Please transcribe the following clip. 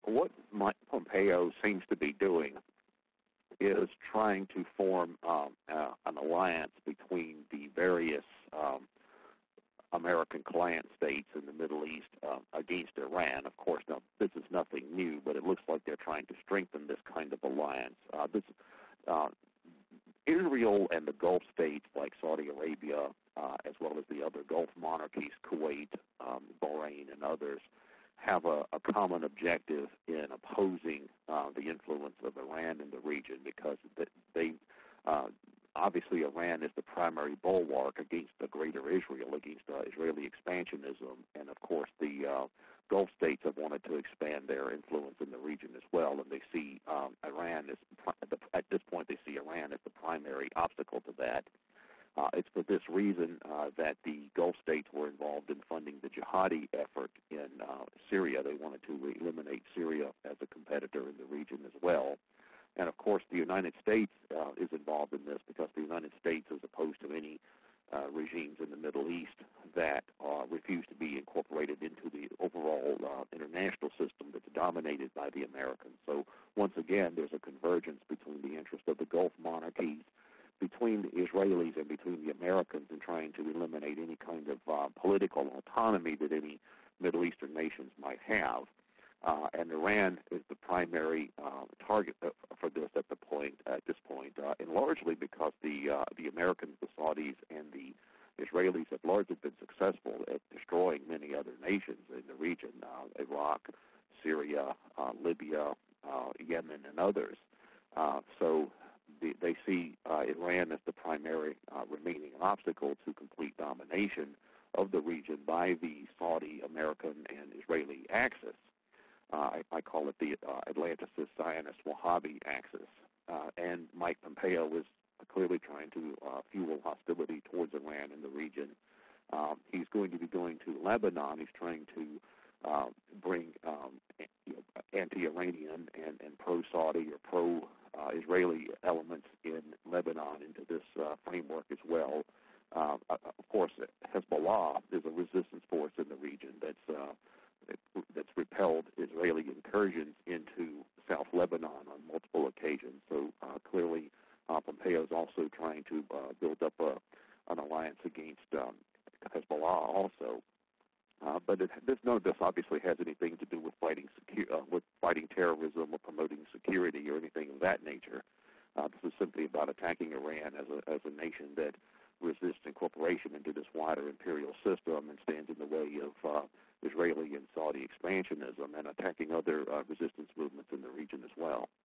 what Mike Pompeo seems to be doing is trying to form an alliance between the various American client states in the Middle East against Iran. Of course, now this is nothing new, but it looks like they're trying to strengthen this kind of alliance. Israel and the Gulf states like Saudi Arabia, as well as the other Gulf monarchies, Kuwait, Bahrain, and others, have a common objective in opposing the influence of Iran in the region, because they obviously Iran is the primary bulwark against the greater Israel, against Israeli expansionism, and of course the Gulf states have wanted to expand their influence in the region as well, and they see Iran as, at this point, they see Iran as the primary obstacle to that. It's for this reason that the Gulf states were involved in funding the jihadi effort in Syria. They wanted to eliminate Syria as a competitor in the region as well. And, of course, the United States is involved in this because the United States, as opposed to any regimes in the Middle East that refuse to be incorporated into the overall international system that's dominated by the Americans. So, once again, there's a convergence between the interest of the Gulf monarchies, between the Israelis, and between the Americans in trying to eliminate any kind of political autonomy that any Middle Eastern nations might have. And Iran is the primary target for this at this point, and largely because the Americans, the Saudis, and the Israelis have largely been successful at destroying many other nations in the region, Iraq, Syria, Libya, Yemen, and others. So they see Iran as the primary remaining obstacle to complete domination of the region by the Saudi, American, and Israeli axis. I call it the Atlanticist, Zionist, Wahhabi axis. And Mike Pompeo is clearly trying to fuel hostility towards Iran in the region. He's going to be going to Lebanon. He's trying to bring anti-Iranian and pro-Saudi or pro-Israeli elements in Lebanon into this framework as well. Of course, Hezbollah is a resistance force in the region that's repelled Israeli incursions into South Lebanon on multiple occasions. So clearly, Pompeo is also trying to build up an alliance against Hezbollah also. But none of this obviously has anything to do with fighting terrorism or promoting security or anything of that nature. This is simply about attacking Iran as a nation that resists incorporation into this wider imperial system and stands in the way of Israeli and Saudi expansionism, and attacking other resistance movements in the region as well.